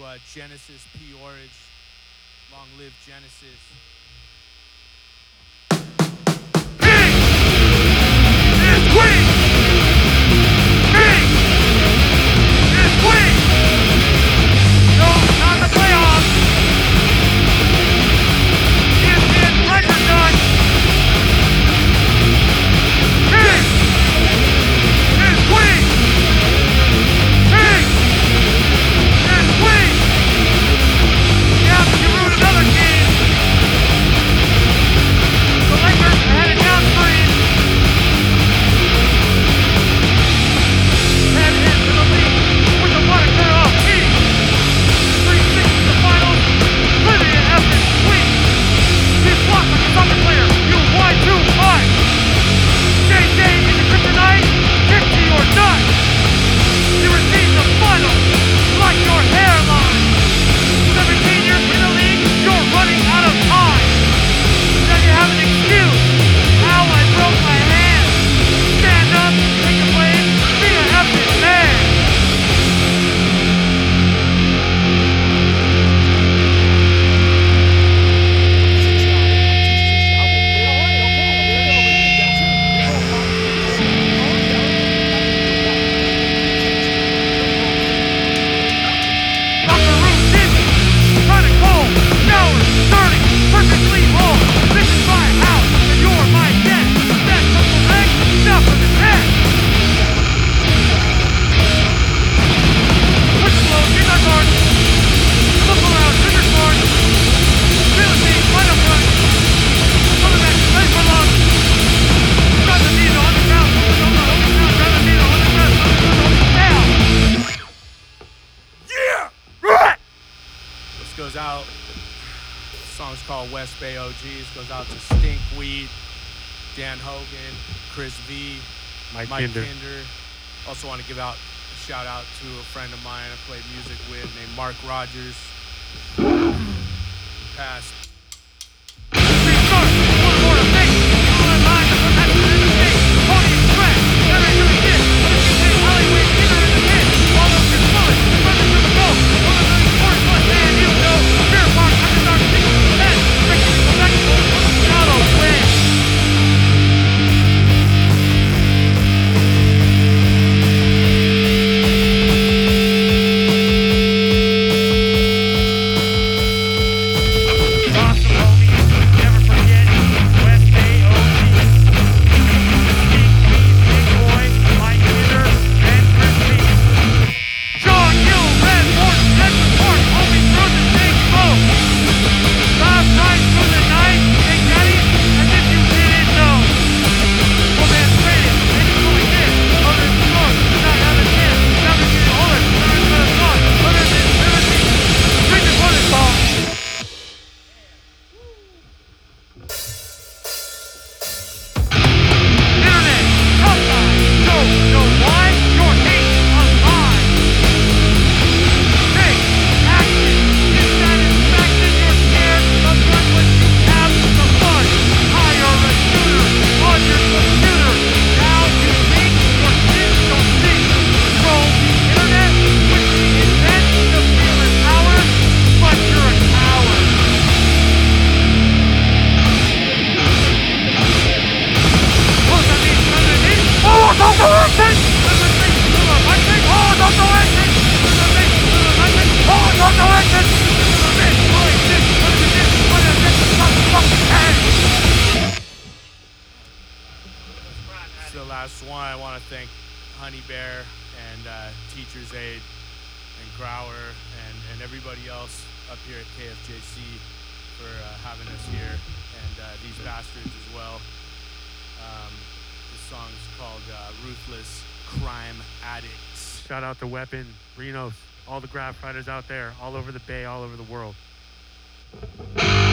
Genesis P. Orridge. Long live Genesis. King is queen! King is queen! No, not the playoffs! ESPN record done! King is queen! King is queen! Yeah, but you ruined another game! The Lakers are headed down three. Head into the lead with the moniker of King. 3-6 in the finals. Living in epic sweep. He's blocked like a soccer player. You Y2-5. JJ in the kryptonite. 50 or not. You receive the final like your hairline. 17 years in the league. You're running out of time. Now you have an excuse. How I broke my hand. Stand up, take the blame, be a epic man. Locker room dizzy, kinda cold, showers dirty, perfectly whole. This is my house, and you're my guest. That's the correct, now for the test. Push flows in our guard. Look around, trigger smart. Feel the beat, right up front. Coming back, ready for love. Grab the needle on the ground, hold it on the ground, grab the needle on the ground, down. Yeah! Right! This goes out. The song's called West Bay OGs. Goes out to Stinkweed, Dan Hogan, Chris V, Mike Kinder. Kinder. Also want to give out a shout out to a friend of mine I played music with named Mark Rogers. Passed. Restart, one more to make. All in line, the profession in the state. Pony express, every new kid. Alleyway, either in the pit. All of your bullets, running to the goal. One of the sports plus man, you know. Beer park, underdog, 6%. Breaking the collectible, out of win. Awesome, homies. Never forget West Bay OGs. Big boy, Mike Kinder, and Chris V. John Gill, Red Morton, Edward Park, homie through the big smoke. Drive right through the night, hey daddy, as if you didn't know. Well, man, traded, maybe fully did. Other than score, not have a chance. Never get it older, never get a thought. Other than liberty, drink the bullet ball. Internet, tough guy, don't know why your hate alive. Take action, get satisfaction, you're scared of what you have the fun. Hire a shooter on your computer. Now you think your kids don't see. Control the internet with the intent to feel empowered, but you're a coward. This is the last one. I want to thank Honey Bear and Teacher's Aid and Grower and everybody else up here at KFJC for having us here, and these bastards as well. This song's called Ruthless Crime Addicts. Shout out to Weapon, Renos, all the graph fighters out there, all over the Bay, all over the world.